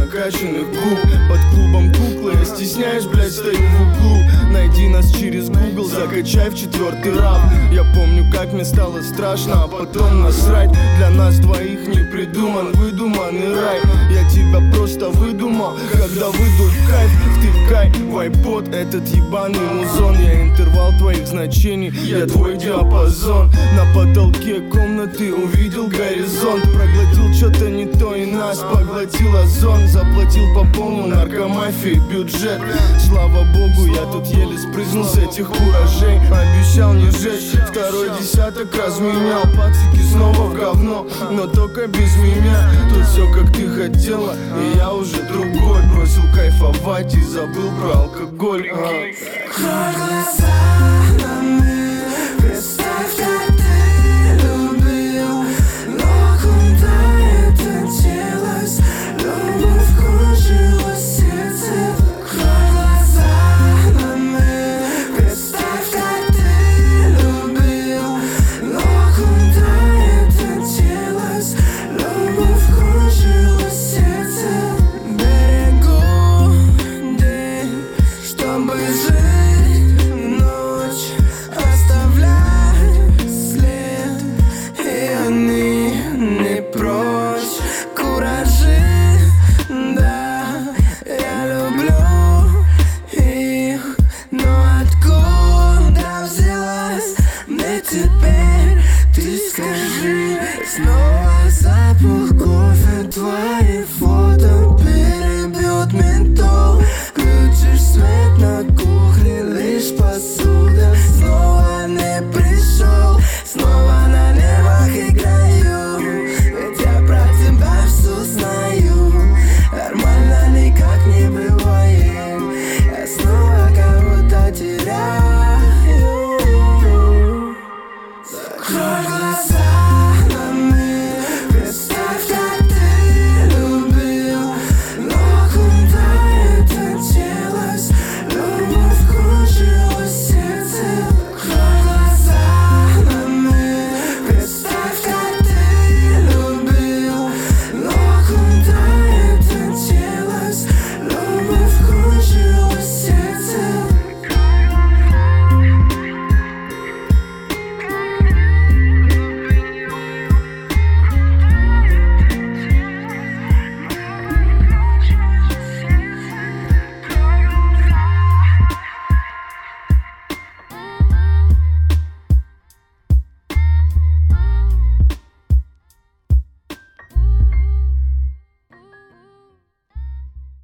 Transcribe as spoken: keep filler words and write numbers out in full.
накачанных губ. Под клубом куклы, я стесняюсь, блядь, стою в углу. Найди нас через Google, закачай в четвертый раб. Я помню, как мне стало страшно, а потом насрать. Для нас двоих не придуман выдуманный рай. Я тебя просто выдумал, когда выйду в кайф. Втыкай в айпод этот ебаный музон. Я интервал твоих значений, я твой диапазон. На потолке комнаты увидел горизонт. Проглотил что-то не то и нас поглотил озон. Заплатил, пополнил наркомафии бюджет. Слава богу, я тут еле спрыгнул с этих куражей. Обещал не жечь, второй десяток разменял. Пацики снова в говно, но только без меня. Тут все как ты хотела, и я уже другой. Бросил кайфовать и забыл про алкоголь. а.